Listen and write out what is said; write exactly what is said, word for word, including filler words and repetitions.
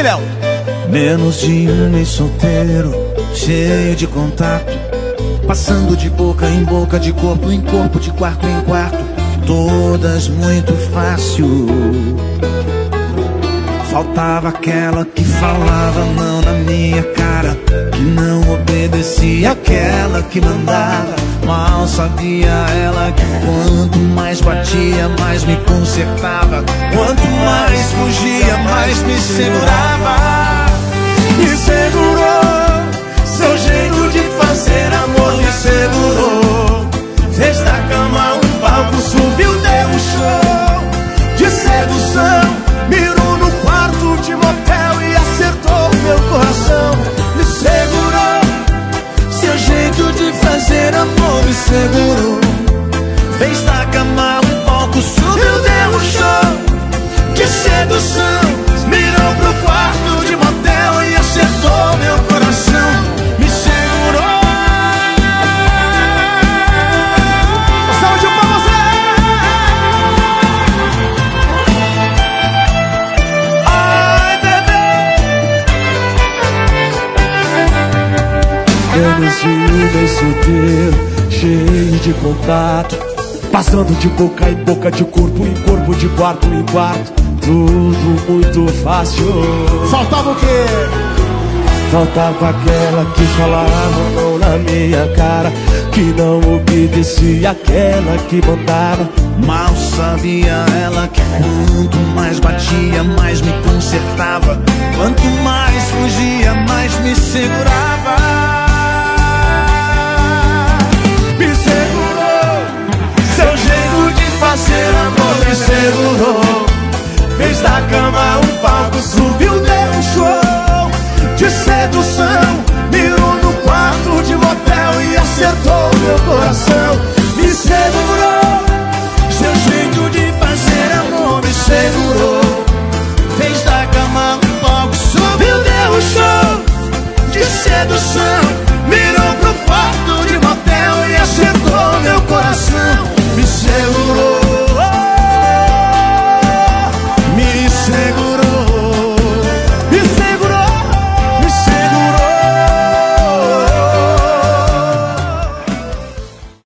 Léo. Menos de um mês solteiro, cheio de contato, passando de boca em boca, de corpo em corpo, de quarto em quarto, todas muito fácil. Faltava aquela que falava não na minha cara, que não obedecia, aquela que mandava. Mal sabia ela que quanto mais batia, mais me consertava. Quanto mais fugia, mais me segurava. Me segurou, seu jeito de fazer amor me segurou. Fez da cama um palco, subiu, deu um show de sedução. Mirou no quarto de motel e acertou meu coração. Me segurou, seu jeito de fazer amor me segurou. Fez da cama um palco, subiu, deu um show de sedução. Mirou pro quarto de motel e acertou meu coração. Me segurou. Saúde pra você. Ai, bebê. Menos de um mês solteiro, cheio de contato, passando de boca em boca, de corpo em corpo, de quarto em quarto, tudo muito fácil. Faltava o quê? Faltava aquela que falava não na minha cara, que não obedecia, aquela que mandava. Mal sabia ela que quanto mais batia, mais me consertava. Quanto mais fugia, mais me segurava. Me segurou, seu jeito de fazer amor me segurou. Fez da cama um palco, subiu, deu um show de sedução. Mirou no quarto de motel e acertou meu coração.